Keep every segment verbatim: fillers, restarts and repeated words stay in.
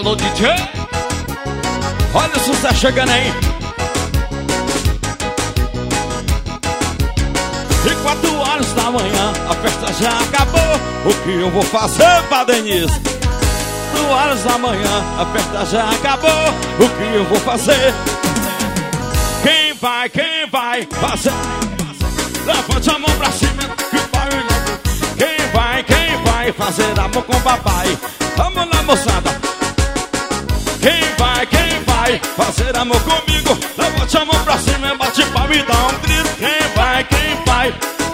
Alô, D J. Olha o sucesso chegando aí. E quatro horas da manhã, a festa já acabou. O que eu vou fazer pra Denise? Quatro horas da manhã, a festa já acabou. O que eu vou fazer? Quem vai, quem vai fazer? Levante a mão pra cima que vai. Quem vai, quem vai fazer amor com papai? Vamos lá, moçada. Quem vai, quem vai fazer amor comigo? Levante a mão pra cima e bate palma e dá um grito. Quem vai, quem vai?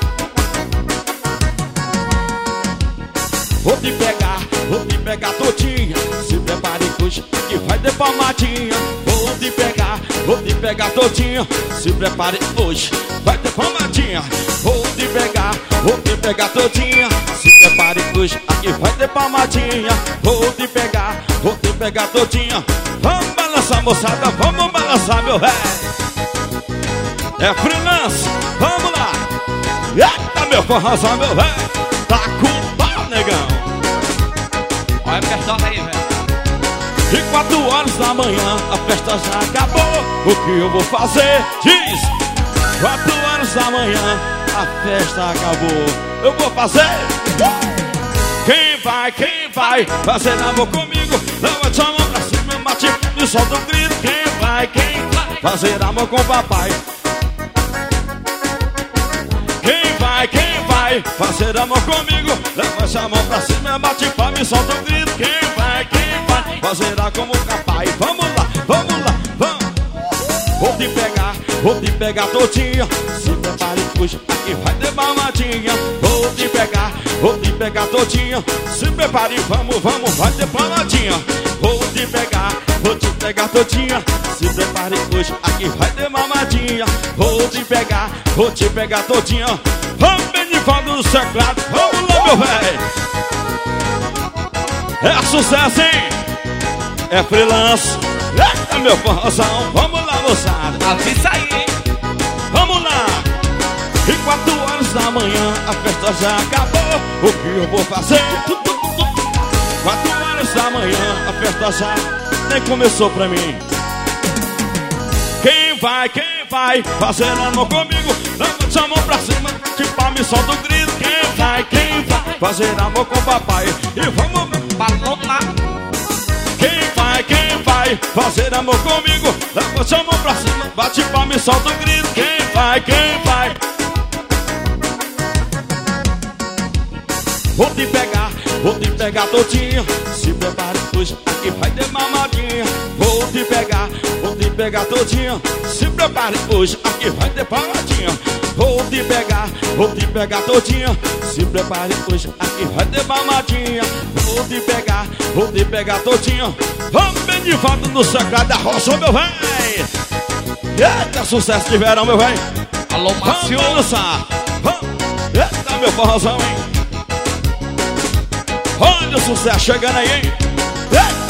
Vou te pegar, vou te pegar todinha. Se prepare hoje que vai ter palmadinha. Vou te pegar, vou te pegar todinha. Se prepare hoje, vai ter palmadinha. Vou te pegar, vou te pegar todinha. Se prepare hoje, aqui vai ter palmadinha. Vou te pegar, vou te pegar todinha. Vamos balançar, moçada, vamos balançar, meu ré. É freelance, vamos lá. Eita, meu forrozão, meu ré. Tá com pau, negão. Olha a perdoa aí, velho. E quatro horas da manhã, a festa já acabou. O que eu vou fazer? Diz! Quatro horas da manhã, a festa acabou. Eu vou fazer? Quem vai, quem vai fazer amor comigo? Levante a mão pra cima, bate e solta um grito. Quem vai, quem vai fazer amor com o papai? Quem vai, quem vai fazer amor comigo? Levante a mão pra cima, bate palma e solta um grito. Quem vai, quem vai fazer amor como o papai? Vamos lá, vamos lá, vamos. Vou te pegar, vou te pegar todinha. Se prepare, puxa, aqui vai ter palmadinha. Vou te pegar, vou te pegar todinha. Se prepare, vamos, vamos, vai ter palmadinha. Vou te pegar, vou te pegar todinha. Se prepare, puxa, aqui vai ter mamadinha. Vou te pegar, vou te pegar todinha. Vamos, Benivaldo do teclado, vamos lá, meu velho. É sucesso, hein? É freelance. Eita, meu forrozão, vamos lá, moçada. Avisa aí, hein? Vamos lá. E quatro horas da manhã, a festa já acabou. O que eu vou fazer? Quatro horas da manhã, a festa já nem começou pra mim. Quem vai, quem vai fazer amor comigo? Levante a mão pra cima, que palma e solta o grito. Quem vai, quem vai fazer amor com o papai? E vamos Balão lá. quem vai, quem vai fazer amor comigo? Levante a mão pra cima, bate palma e solta um grito. Quem vai, quem vai? Vou te pegar, vou te pegar todinha. Se prepare hoje, aqui vai ter mamadinha. Vou te pegar, vou te pegar todinha. Se prepare hoje, aqui vai ter palmadinha. Vou te pegar, vou te pegar todinha. Se prepare hoje, aqui vai ter mamadinha. Vou te pegar, vou te pegar todinha. Vamos bem de volta no secreto da roça, meu véi. Eita, sucesso de verão, meu véi. Alô, Márcio. Vamos dançar. Vamos. Eita, meu forrozão, hein. Olha o sucesso chegando aí, hein. Eita.